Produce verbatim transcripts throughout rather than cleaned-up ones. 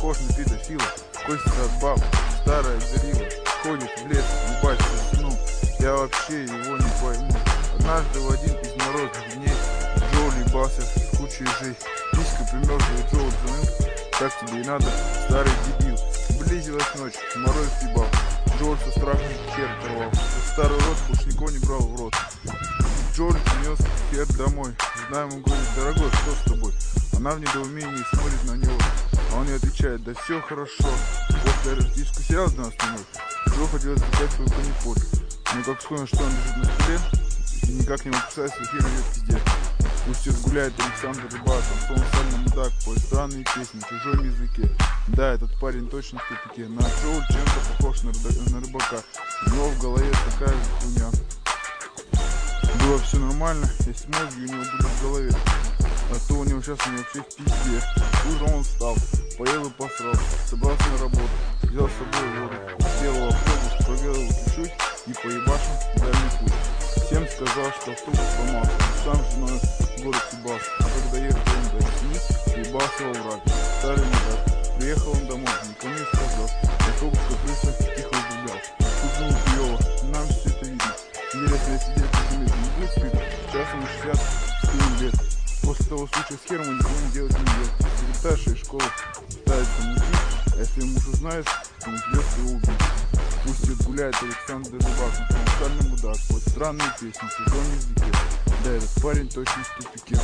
похож на педофила. Костя от баб, старая горилла, ходит в лес, ебать сну. Я вообще его не пойму. Однажды в один из морозных дней Джоул ебался с кучей жей. Писька примерзла, Джоул заныл. Так тебе и надо, старый дебил. Близилась ночь, мороз ебал. Джоул со страхом хер оторвал. Старый рот больше никого не брал в рот. Джоул принес хер домой. Жена ему говорит: дорогой, что с тобой? Она в недоумении смотрит на него, а он ей отвечает: да все хорошо. После эротического сериала двенадцать минут Джоул хотел записать свою канифоль. Но как вспомнил, что он лежит на столе и никак не мог писать, в эфир идет пиздец. Пусть сейчас гуляет Александр Рыбак, Антон Сальный мудак, поет странные песни на чужом языке. Да, этот парень точно в тупике. На Джоул чем-то похож на, рыда, на рыбака. У него в голове такая же хуйня. Было все нормально, если мозги у него были в голове. А то у него сейчас у него вообще в пизде. Утром он встал, поел и посрал, собрался на работу, взял с собой воду, сел в автобус, провел его чуть-чуть и поебашил в дальний путь. Всем сказал, что автобус сломался, сам с женой в город ебался. А когда ехал он до семи, ебался во враг. Старый мудак. Приехал он домой, никому не сказал. Автобус как крыса тихо угублял. Тут было хуёво, нам все это видно. Интересно, если сидеть по земле, не будет стыдно. Сейчас ему шестьдесят семь лет. После того случая с хером он ничего не делать не идет. Секретарша из школы ставится муки, а если муж узнает, то он придется его убить. Пусть идет гуляет Александр Рыбак, он сальный мудак, вот странные песни в чужом языке. Да, этот парень точно в тупике.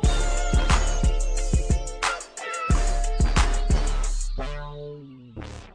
Bye.